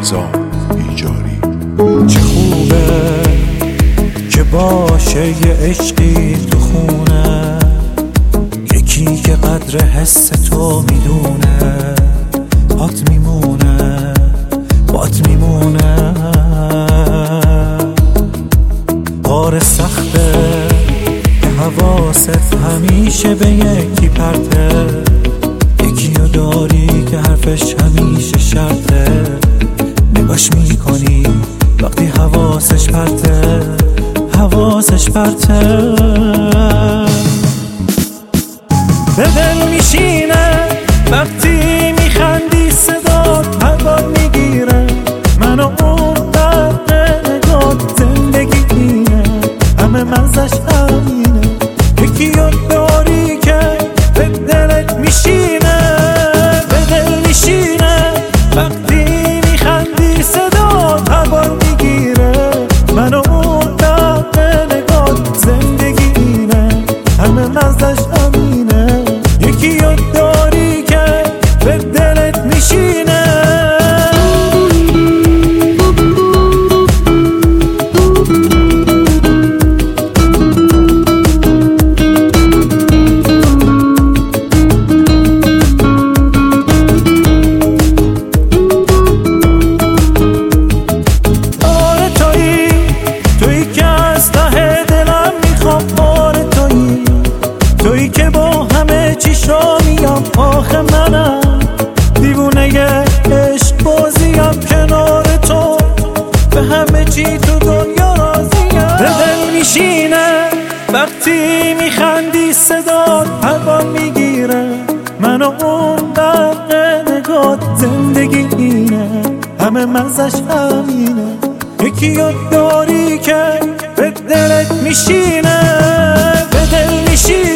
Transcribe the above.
رضا ایجاری. چه خوبه که باشه یه عشقی تو خونه، یکی که قدر حس تو میدونه، پات میمونه بات میمونه. کار سخته که حواست همیشه به یکی پرته، یکی رو داری که حرفش همیشه شرطه، نگاش میکنی وقتی حواسش پرته، حواسش پرته. به دل میشینه وقتی میخندی، صدات هر بار میگیره منو اون قدر نگات. زندگی اینه همه مزش همینه، یکی رو داری که به دلت میشینه. به دل میشینه وقتی میخندی، صدات هر بار میگیره منو اون قدر نگات. زندگی اینه همه مزش همینه، یکی رو داری که به دلت میشینه. آره تویی که از ته دلم میخوام، آره تویی که با همه چیشو میام. آخه منم دیوونه عشق بازیم، کنار تو به همه چی تو دنیا راضیم. به دل میشینه وقتی میخندی، صدات هر بار میگیره منو اون دقیقه نگات. زندگی اینه همه مزش همینه، یکی رو داری که به دلت میشینه. به دل میشینه